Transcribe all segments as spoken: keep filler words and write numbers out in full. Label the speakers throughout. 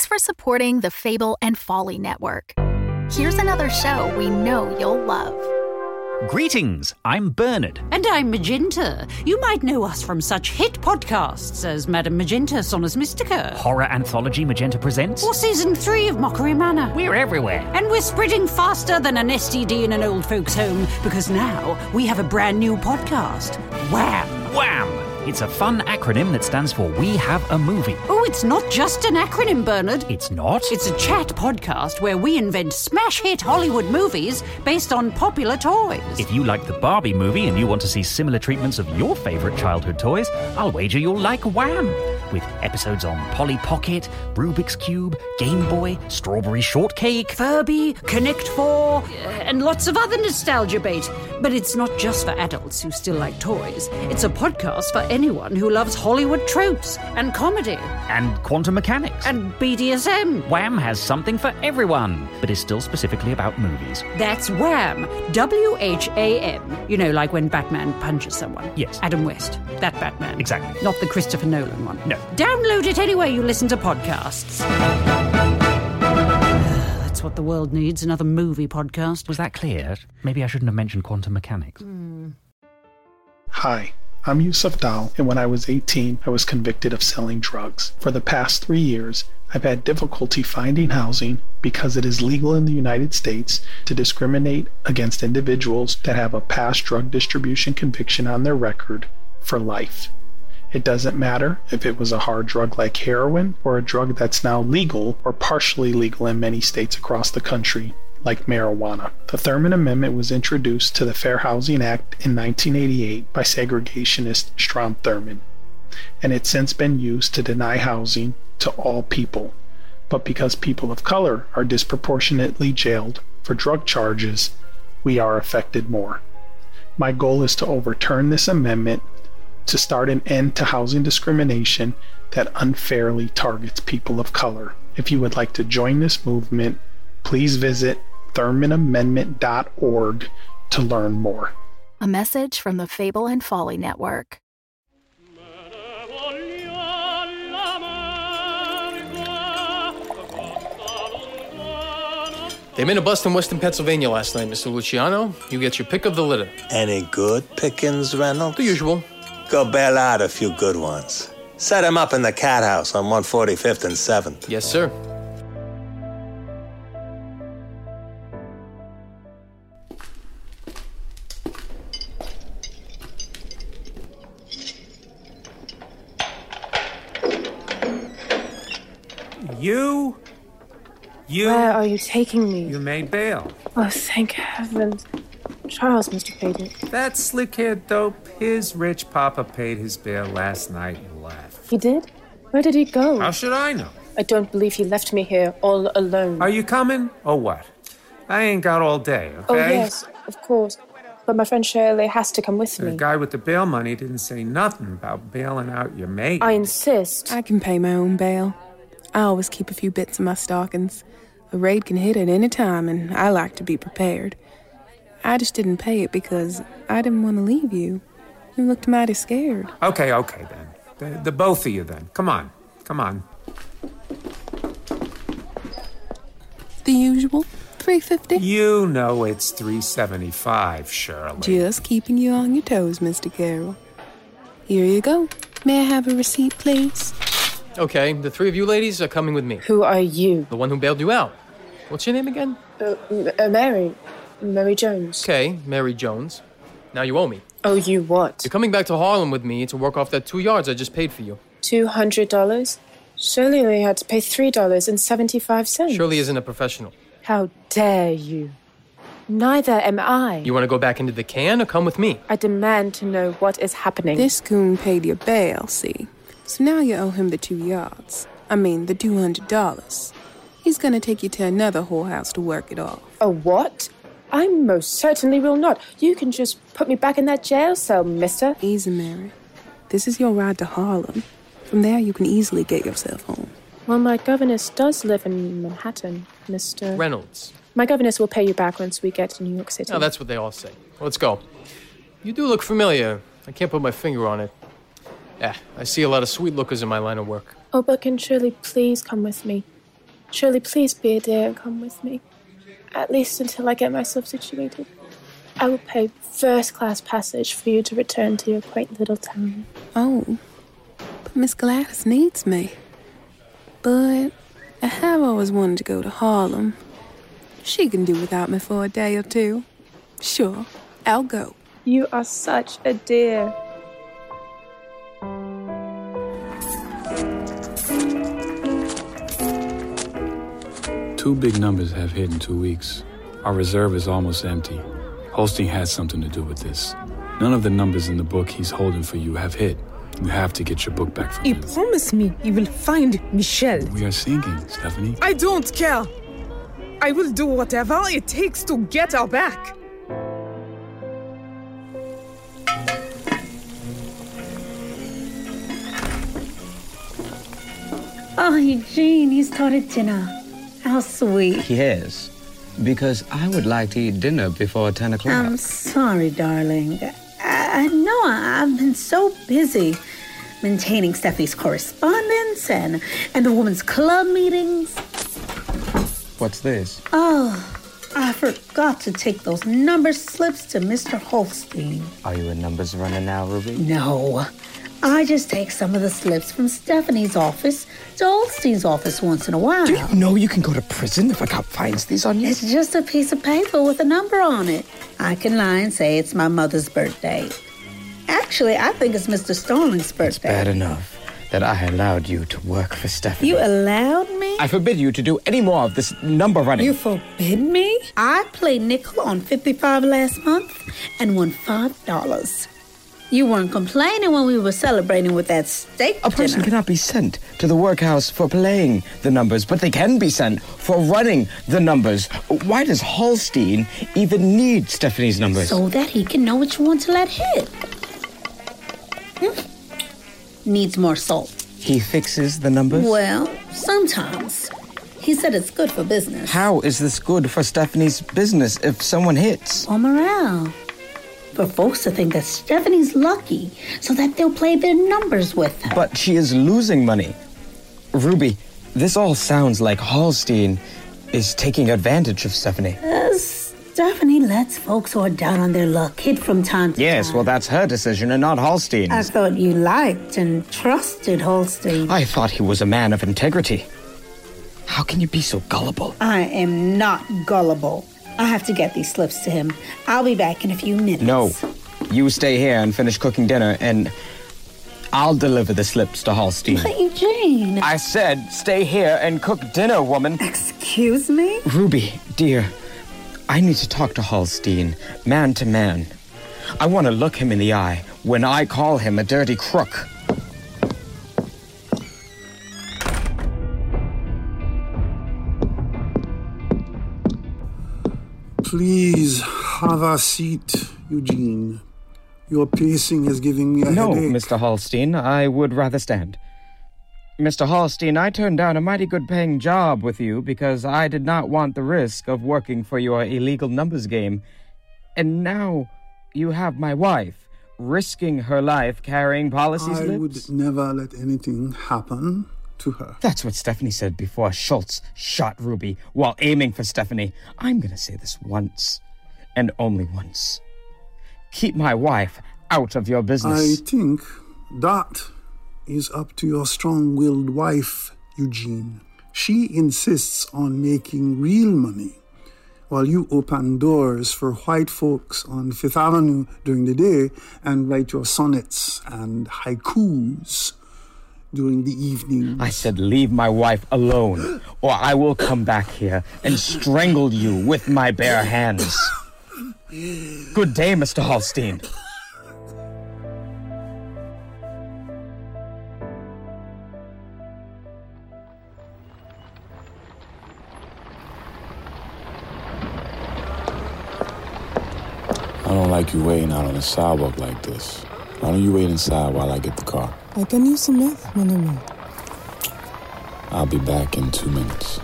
Speaker 1: for supporting the Fable and Folly Network. Here's another show we know you'll love.
Speaker 2: Greetings, I'm Bernard.
Speaker 3: And I'm Magenta. You might know us from such hit podcasts as Madame Magenta, Sonus Mystica.
Speaker 2: Horror anthology Magenta Presents.
Speaker 3: Or Season three of Mockery Manor.
Speaker 2: We're everywhere.
Speaker 3: And we're spreading faster than an S T D in an old folks' home, because now we have a brand new podcast. Wham!
Speaker 2: Wham! It's a fun acronym that stands for We Have a Movie.
Speaker 3: Oh, it's not just an acronym, Bernard.
Speaker 2: It's not?
Speaker 3: It's a chat podcast where we invent smash hit Hollywood movies based on popular toys.
Speaker 2: If you like the Barbie movie and you want to see similar treatments of your favourite childhood toys, I'll wager you'll like Wham! With episodes on Polly Pocket, Rubik's Cube, Game Boy, Strawberry Shortcake,
Speaker 3: Furby, Connect Four, and lots of other nostalgia bait. But it's not just for adults who still like toys. It's a podcast for anyone who loves Hollywood tropes and comedy.
Speaker 2: And quantum mechanics.
Speaker 3: And B D S M.
Speaker 2: Wham has something for everyone, but is still specifically about movies.
Speaker 3: That's Wham! W H A M. You know, like when Batman punches someone.
Speaker 2: Yes.
Speaker 3: Adam West. That Batman.
Speaker 2: Exactly.
Speaker 3: Not the Christopher Nolan one.
Speaker 2: No.
Speaker 3: Download it anywhere you listen to podcasts. That's what the world needs, another movie podcast.
Speaker 2: Was that clear? Maybe I shouldn't have mentioned quantum mechanics.
Speaker 3: Mm.
Speaker 4: Hi, I'm Yusuf Dal, and when I was eighteen, I was convicted of selling drugs. For the past three years, I've had difficulty finding housing because it is legal in the United States to discriminate against individuals that have a past drug distribution conviction on their record for life. It doesn't matter if it was a hard drug like heroin or a drug that's now legal or partially legal in many states across the country, like marijuana. The Thurman Amendment was introduced to the Fair Housing Act in nineteen eighty-eight by segregationist Strom Thurmond, and it's since been used to deny housing to all people. But because people of color are disproportionately jailed for drug charges, we are affected more. My goal is to overturn this amendment to start an end to housing discrimination that unfairly targets people of color. If you would like to join this movement, please visit thurman amendment dot org to learn more.
Speaker 1: A message from the Fable and Folly Network.
Speaker 5: They made a bust in Western Pennsylvania last night, Mister Luciano. You get your pick of the litter.
Speaker 6: Any good pickings, Reynolds?
Speaker 5: The usual.
Speaker 6: Go bail out a few good ones. Set him up in the cat house on one forty-fifth and seventh.
Speaker 5: Yes, sir.
Speaker 7: You? You?
Speaker 8: Where are you taking me?
Speaker 7: You made bail.
Speaker 8: Oh, thank heavens. Charles must have paid it.
Speaker 7: That slick-haired dope, his rich papa paid his bail last night and left.
Speaker 8: He did? Where did he go?
Speaker 7: How should I know?
Speaker 8: I don't believe he left me here all alone.
Speaker 7: Are you coming, or what? I ain't got all day, okay?
Speaker 8: Oh, yes, of course. But my friend Shirley has to come with
Speaker 7: The
Speaker 8: me.
Speaker 7: guy with the bail money didn't say nothing about bailing out your mate.
Speaker 8: I insist.
Speaker 9: I can pay my own bail. I always keep a few bits in my stockings. A raid can hit at any time, and I like to be prepared. I just didn't pay it because I didn't want to leave you. You looked mighty scared.
Speaker 7: Okay, okay, then. The, the both of you, then. Come on. Come on.
Speaker 9: The usual? three fifty?
Speaker 7: You know it's three seventy-five, Shirley.
Speaker 9: Just keeping you on your toes, Mister Carroll. Here you go. May I have a receipt, please?
Speaker 5: Okay, the three of you ladies are coming with me.
Speaker 8: Who are you?
Speaker 5: The one who bailed you out. What's your name again?
Speaker 8: Uh, uh, Mary. Mary Jones.
Speaker 5: Okay, Mary Jones. Now you owe me.
Speaker 8: Oh, you what?
Speaker 5: You're coming back to Harlem with me to work off that two yards I just paid for you.
Speaker 8: Two hundred dollars? Surely we had to pay three dollars and seventy-five cents.
Speaker 5: Shirley isn't a professional.
Speaker 8: How dare you? Neither am I.
Speaker 5: You want to go back into the can or come with me?
Speaker 8: I demand to know what is happening.
Speaker 9: This goon paid your bail, see? So now you owe him the two yards. I mean, the two hundred dollars. He's gonna take you to another whorehouse to work it off.
Speaker 8: A what? I most certainly will not. You can just put me back in that jail cell, mister.
Speaker 9: Easy, Mary. This is your ride to Harlem. From there, you can easily get yourself home.
Speaker 8: Well, my governess does live in Manhattan, Mister
Speaker 5: Reynolds.
Speaker 8: My governess will pay you back once we get to New York City.
Speaker 5: Oh, that's what they all say. Let's go. You do look familiar. I can't put my finger on it. Yeah, I see a lot of sweet lookers in my line of work.
Speaker 8: Oh, but can Shirley please come with me? Shirley, please be a dear and come with me. At least until I get myself situated. I will pay first-class passage for you to return to your quaint little town.
Speaker 9: Oh, but Miss Gladys needs me. But I have always wanted to go to Harlem. She can do without me for a day or two. Sure, I'll go.
Speaker 8: You are such a dear.
Speaker 10: Two big numbers have hit in two weeks. Our reserve is almost empty. Holstein has something to do with this. None of the numbers in the book he's holding for you have hit. You have to get your book back from
Speaker 11: he
Speaker 10: him.
Speaker 11: He promised me he will find Michelle.
Speaker 10: We are sinking, Stephanie.
Speaker 11: I don't care. I will do whatever it takes to get her back.
Speaker 3: Oh, Eugene, he started dinner. How sweet.
Speaker 12: He has. Because I would like to eat dinner before ten o'clock.
Speaker 3: I'm sorry, darling. I, I know I've been so busy maintaining Steffi's correspondence and, and the women's club meetings.
Speaker 12: What's this?
Speaker 3: Oh, I forgot to take those number slips to Mister Holstein.
Speaker 12: Are you a numbers runner now, Ruby?
Speaker 3: No. I just take some of the slips from Stephanie's office to Holstein's office once in a while.
Speaker 12: Do you know you can go to prison if a cop finds these on you?
Speaker 3: It's just a piece of paper with a number on it. I can lie and say it's my mother's birthday. Actually, I think it's Mister Starling's birthday.
Speaker 12: It's bad enough that I allowed you to work for Stephanie.
Speaker 3: You allowed me?
Speaker 12: I forbid you to do any more of this number running.
Speaker 3: You forbid me? I played nickel on fifty-five last month and won five dollars. You weren't complaining when we were celebrating with that steak
Speaker 12: A person
Speaker 3: dinner.
Speaker 12: cannot be sent to the workhouse for playing the numbers, but they can be sent for running the numbers. Why does Holstein even need Stephanie's numbers?
Speaker 3: So that he can know which one to let hit. Hmm. Needs more salt.
Speaker 12: He fixes the numbers?
Speaker 3: Well, sometimes. He said it's good for business.
Speaker 12: How is this good for Stephanie's business if someone hits?
Speaker 3: Or morale. For folks to think that Stephanie's lucky so that they'll play their numbers with her.
Speaker 12: But she is losing money. Ruby, this all sounds like Holstein is taking advantage of Stephanie.
Speaker 3: Uh, Stephanie lets folks who are down on their luck hit from time to
Speaker 12: yes,
Speaker 3: time.
Speaker 12: Well, that's her decision and not Holstein's.
Speaker 3: I thought you liked and trusted Holstein.
Speaker 12: I thought he was a man of integrity. How can you be so gullible?
Speaker 3: I am not gullible. I have to get these slips to him. I'll be back in a few minutes.
Speaker 12: No. You stay here and finish cooking dinner, and I'll deliver the slips to Holstein.
Speaker 3: But Eugene...
Speaker 12: I said stay here and cook dinner, woman.
Speaker 3: Excuse me?
Speaker 12: Ruby, dear, I need to talk to Holstein, man to man. I want to look him in the eye when I call him a dirty crook.
Speaker 13: Please have a seat, Eugene. Your pacing is giving me a
Speaker 12: no,
Speaker 13: headache.
Speaker 12: No, Mister Holstein, I would rather stand. Mister Holstein, I turned down a mighty good-paying job with you because I did not want the risk of working for your illegal numbers game. And now you have my wife risking her life carrying policy
Speaker 13: I
Speaker 12: slips?
Speaker 13: I would never let anything happen to her.
Speaker 12: That's what Stephanie said before Schultz shot Ruby while aiming for Stephanie. I'm going to say this once, and only once. Keep my wife out of your business.
Speaker 13: I think that is up to your strong-willed wife, Eugene. She insists on making real money, while you open doors for white folks on Fifth Avenue during the day and write your sonnets and haikus during the evening.
Speaker 12: I said leave my wife alone, or I will come back here and strangle you with my bare hands. Good day, Mister Holstein.
Speaker 10: I don't like you waiting out on the sidewalk like this. Why don't you wait inside while I get the car?
Speaker 11: I can use some meth, mon ami.
Speaker 10: I'll be back in two minutes.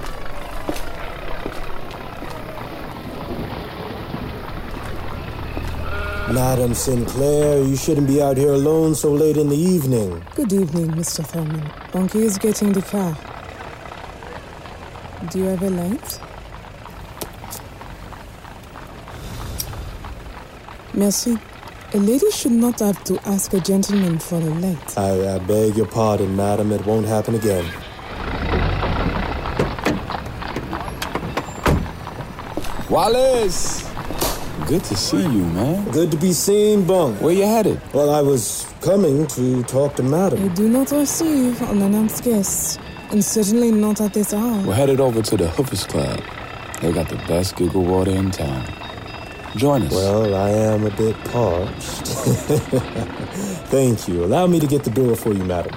Speaker 14: Madam Sinclair, you shouldn't be out here alone so late in the evening.
Speaker 11: Good evening, Mister Thurman. Donkey is getting the car.
Speaker 9: Do you have a light? Merci. A lady should not have to ask a gentleman for a light.
Speaker 14: I, I beg your pardon, madam. It won't happen again.
Speaker 10: Wallace! Good to see you, man.
Speaker 14: Good to be seen, Bunk.
Speaker 10: Where you headed?
Speaker 14: Well, I was coming to talk to madam.
Speaker 9: I do not receive unannounced guests, and certainly not at this hour.
Speaker 10: We're headed over to the Hoofers Club. They got the best giggle water in town. Join us.
Speaker 14: Well, I am a bit parched. Thank you. Allow me to get the door for you, madam.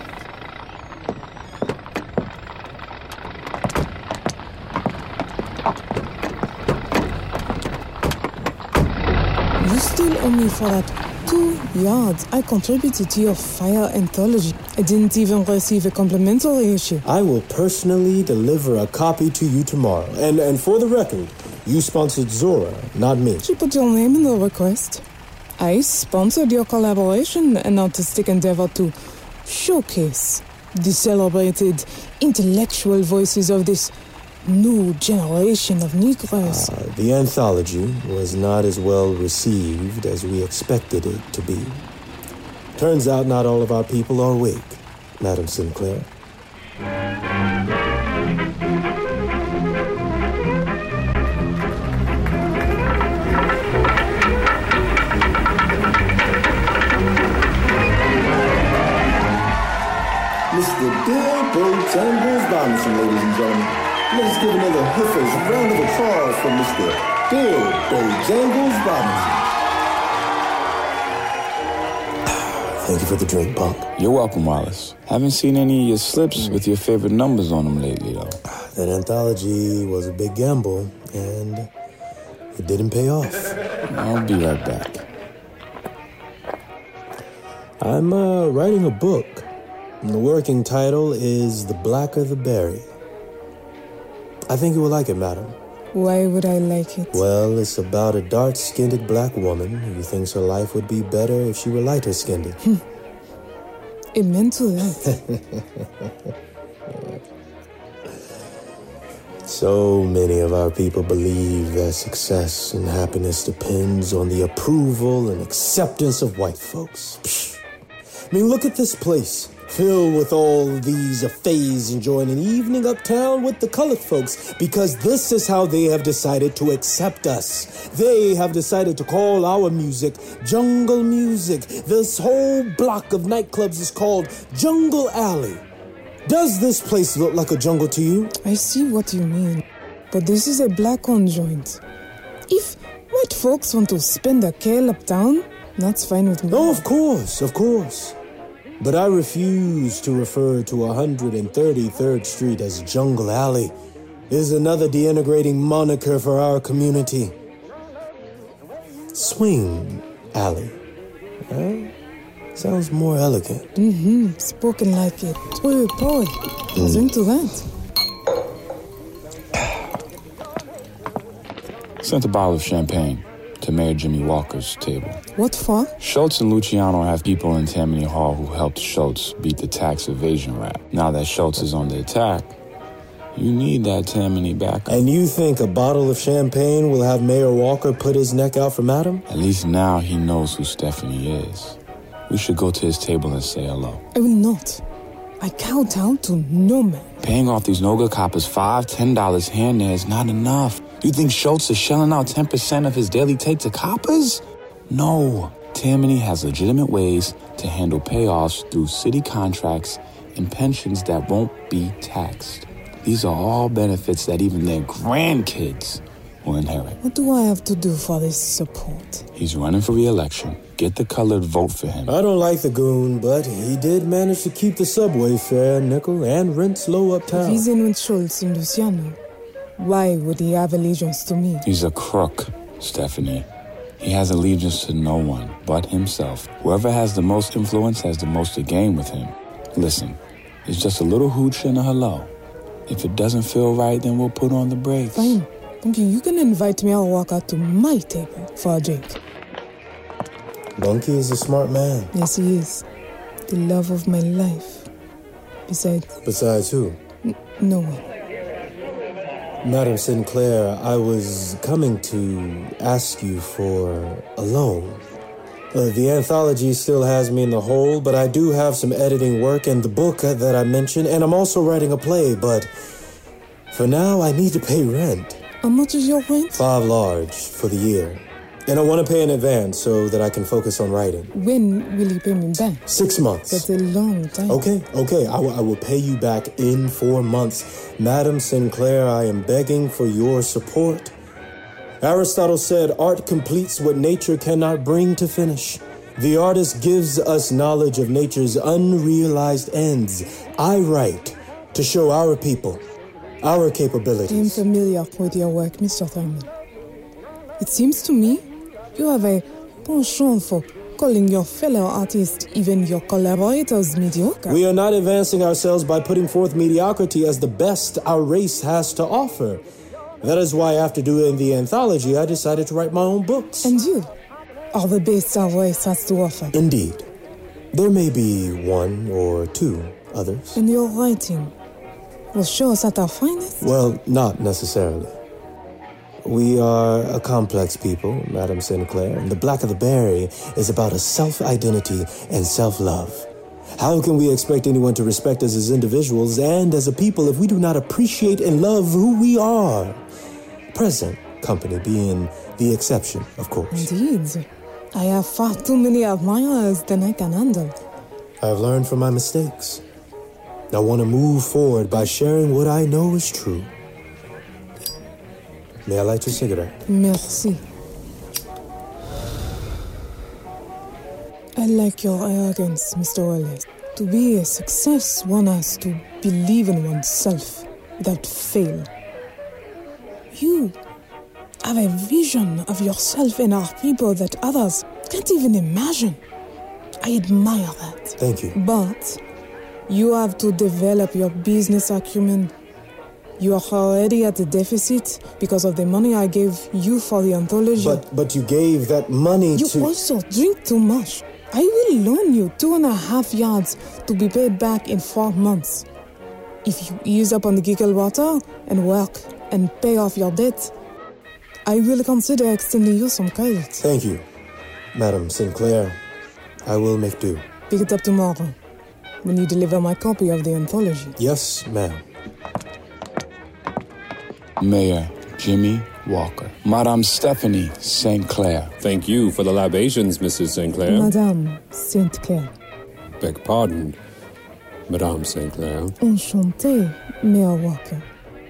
Speaker 9: You still owe me for that two yards I contributed to your fire anthology. I didn't even receive a complimentary issue.
Speaker 14: I will personally deliver a copy to you tomorrow. And and for the record, you sponsored Zora, not me.
Speaker 9: She put your name in the request. I sponsored your collaboration, an artistic endeavor to showcase the celebrated intellectual voices of this new generation of Negroes.
Speaker 14: Uh, the anthology was not as well received as we expected it to be. Turns out not all of our people are awake, Madam Sinclair. Mister Bill Bojangles Robinson, ladies and gentlemen. Let's give another Hoofers round of applause for Mister Bill Bojangles Robinson. Thank you for the drink, Punk.
Speaker 10: You're welcome, Wallace. Haven't seen any of your slips with your favorite numbers on them lately, though.
Speaker 14: That anthology was a big gamble, and it didn't pay off.
Speaker 10: I'll be right back.
Speaker 14: I'm uh, writing a book. And the working title is The Blacker the Berry. I think you will like it, madam.
Speaker 9: Why would I like it?
Speaker 14: Well, it's about a dark-skinned black woman who thinks her life would be better if she were lighter-skinned.
Speaker 9: Amen to that.
Speaker 14: So many of our people believe their success and happiness depends on the approval and acceptance of white folks. Psh. I mean, look at this place. Filled with all these affairs enjoying an evening uptown with the colored folks, because this is how they have decided to accept us. They have decided to call our music jungle music. This whole block of nightclubs is called Jungle Alley. Does this place look like a jungle to you?
Speaker 9: I see what you mean, but this is a black-owned joint. If white folks want to spend a kale uptown, that's fine with me.
Speaker 14: Oh, of course, of course. But I refuse to refer to one hundred thirty-third Street as Jungle Alley. It is another denigrating moniker for our community. Swing Alley. Huh? Sounds more elegant.
Speaker 9: Mm-hmm. Spoken like a true poet. I was into that.
Speaker 10: Sent a bottle of champagne to Mayor Jimmy Walker's table.
Speaker 9: What for?
Speaker 10: Schultz and Luciano have people in Tammany Hall who helped Schultz beat the tax evasion rap. Now that Schultz is on the attack, you need that Tammany backup.
Speaker 14: And you think a bottle of champagne will have Mayor Walker put his neck out for madam?
Speaker 10: At least now he knows who Stephanie is. We should go to his table and say hello.
Speaker 9: I will not. I cow down to no man.
Speaker 10: Paying off these no-good coppers five, ten dollars here and there is not enough. You think Schultz is shelling out ten percent of his daily take to coppers? No. Tammany has legitimate ways to handle payoffs through city contracts and pensions that won't be taxed. These are all benefits that even their grandkids will inherit.
Speaker 9: What do I have to do for this support?
Speaker 10: He's running for re-election. Get the colored vote for him.
Speaker 14: I don't like the goon, but he did manage to keep the subway fare nickel and rents low uptown.
Speaker 9: If he's in with Schultz and Luciano, why would he have allegiance to me?
Speaker 10: He's a crook, Stephanie. He has allegiance to no one but himself. Whoever has the most influence has the most to gain with him. Listen, it's just a little hooch and a hello. If it doesn't feel right, then we'll put on the brakes.
Speaker 9: Fine. Thank you. You can invite me. I'll walk out to my table for a drink.
Speaker 14: Bunky is a smart man.
Speaker 9: Yes, he is. The love of my life. Besides...
Speaker 14: Besides who?
Speaker 9: N- no one.
Speaker 14: Madam Sinclair, I was coming to ask you for a loan. Uh, the anthology still has me in the hole, but I do have some editing work and the book uh, that I mentioned, and I'm also writing a play, but for now I need to pay rent.
Speaker 11: How much is your rent?
Speaker 14: Five large for the year. And I want to pay in advance so that I can focus on writing.
Speaker 11: When will you pay me back?
Speaker 14: Six months.
Speaker 11: That's a long time.
Speaker 14: Okay, okay, I, w- I will pay you back in four months. Madam Sinclair, I am begging for your support. Aristotle said, art completes what nature cannot bring to finish. The artist gives us knowledge of nature's unrealized ends. I write to show our people our capabilities.
Speaker 11: I am familiar with your work, Mister Thurman. It seems to me you have a penchant for calling your fellow artists, even your collaborators, mediocre.
Speaker 14: We are not advancing ourselves by putting forth mediocrity as the best our race has to offer. That is why after doing the anthology, I decided to write my own books.
Speaker 11: And you are the best our race has to offer.
Speaker 14: Indeed. There may be one or two others.
Speaker 11: And your writing will show us at our finest?
Speaker 14: Well, not necessarily. We are a complex people, Madam Sinclair, and the Black of the Berry is about a self-identity and self-love. How can we expect anyone to respect us as individuals and as a people if we do not appreciate and love who we are? Present company being the exception, of course.
Speaker 11: Indeed. I have far too many admirers than I can handle.
Speaker 14: I've learned from my mistakes. I want to move forward by sharing what I know is true. May I light your cigarette?
Speaker 11: Merci. I like your arrogance, Mister Wallace. To be a success, one has to believe in oneself without fail. You have a vision of yourself and our people that others can't even imagine. I admire that.
Speaker 14: Thank you.
Speaker 11: But you have to develop your business acumen. You are already at a deficit because of the money I gave you for the anthology.
Speaker 14: But but you gave that money
Speaker 11: you
Speaker 14: to...
Speaker 11: You also drink too much. I will loan you two and a half yards to be paid back in four months. If you ease up on the giggle water and work and pay off your debt, I will consider extending you some credit.
Speaker 14: Thank you, Madam Sinclair. I will make do.
Speaker 11: Pick it up tomorrow when you deliver my copy of the anthology.
Speaker 14: Yes, ma'am.
Speaker 10: Mayor Jimmy Walker. Madame Stephanie Saint Clair.
Speaker 15: Thank you for the libations, Missus Saint Clair.
Speaker 11: Madame Saint Clair.
Speaker 15: Beg pardon, Madame Saint Clair.
Speaker 11: Enchanté, Mayor Walker.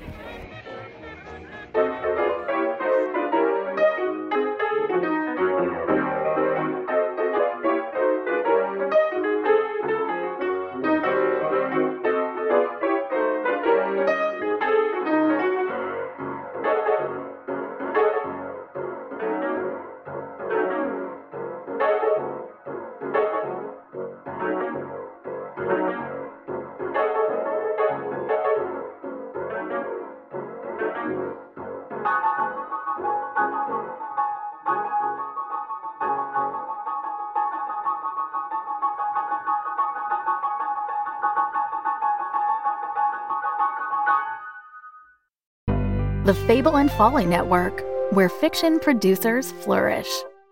Speaker 1: The Fable and Folly Network, where fiction producers flourish.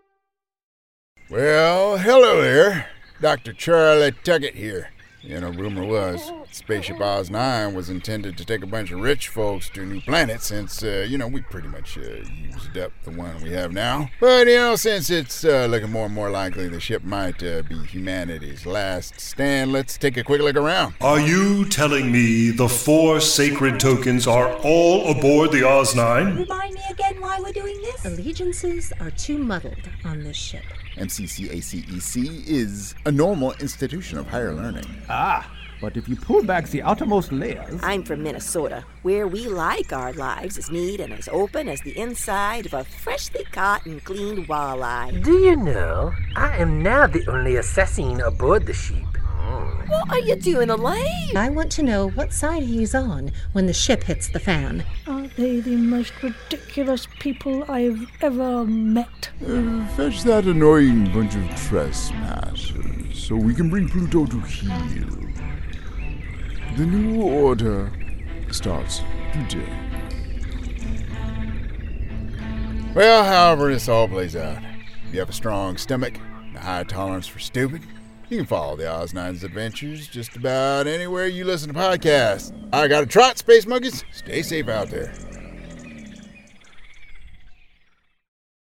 Speaker 16: Well, hello there. Doctor Charlie Tuckett here. You know, rumor was Spaceship Oz nine was intended to take a bunch of rich folks to a new planet since, uh, you know, we pretty much uh, used up the one we have now. But, you know, since it's uh, looking more and more likely the ship might uh, be humanity's last stand, let's take a quick look around.
Speaker 17: Are you telling me the four sacred tokens are all aboard the Oz nine?
Speaker 18: Remind me again why we're doing this? Allegiances are too muddled on this ship.
Speaker 16: M C C A C E C is a normal institution of higher learning.
Speaker 19: Ah, but if you pull back the outermost layers...
Speaker 18: I'm from Minnesota, where we like our lives as neat and as open as the inside of a freshly caught and cleaned walleye.
Speaker 20: Do you know, I am now the only assassin aboard the ship.
Speaker 18: What are you doing, Elaine?
Speaker 21: I want to know what side he's on when the ship hits the fan.
Speaker 22: Are they the most ridiculous people I've ever met?
Speaker 16: Uh, fetch that annoying bunch of trespassers so we can bring Pluto to heel. The new order starts today. Well, however this all plays out, if you have a strong stomach and a high tolerance for stupid, you can follow the Oz Nine's adventures just about anywhere you listen to podcasts. I got a trot, Space Monkeys. Stay safe out there.